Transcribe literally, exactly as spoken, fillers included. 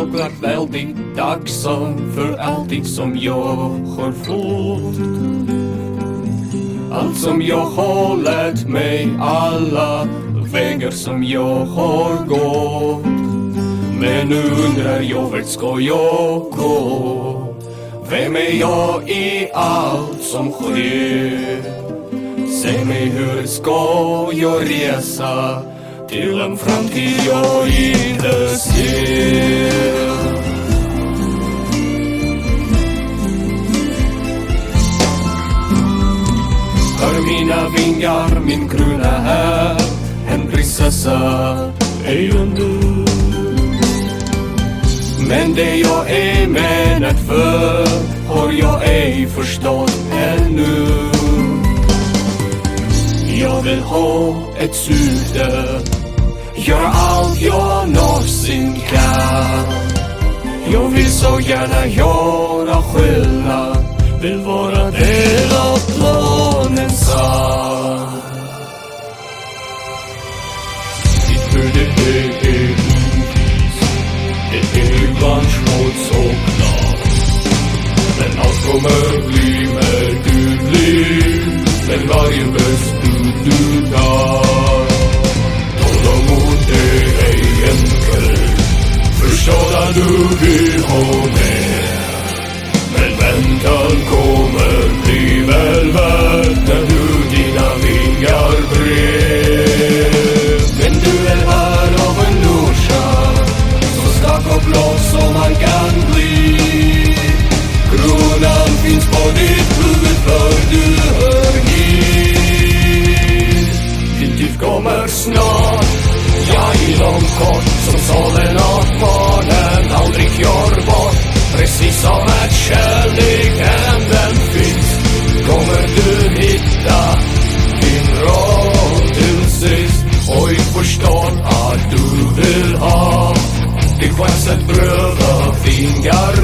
såklart väldigt tacksam för allting som jag har fått. Allt som jag har lärt mig, alla vägar som jag har gått. Men nu undrar jag, vart ska jag gå? Vem är jag i allt som sker? Säg mig, hur ska jag resa till en framtid jag inte ser? Hör mina vingar, min krona här, en prinsessa är jag nu. Men det jag är menat för har jag ej förstått ännu. Jag vill ha ett syfte, göra allt jag någonsin kan. Jag vill så gärna göra skillnad, vill vara del av planens sand. Ditt huvud är ovis, det är ibland svårt så klart. Men allt kommer bli mer tydligt med varje beslut du tar. Tålamod är ej enkelt, förstå att du vill ha mer. Men väntan kommer bli väl värt när du dina vingar bred. Men du är här av en orsak, så skaka blå som man kan bli. Kronan finns på ditt huvud för du hör hit. Din tid kommer snart, jag inom kort, som solen och månen aldrig gör bort. Precis som att kärleken den finns, kommer du hitta din roll till sist. Och jag förstår att du vill ha din chans att pröva vingar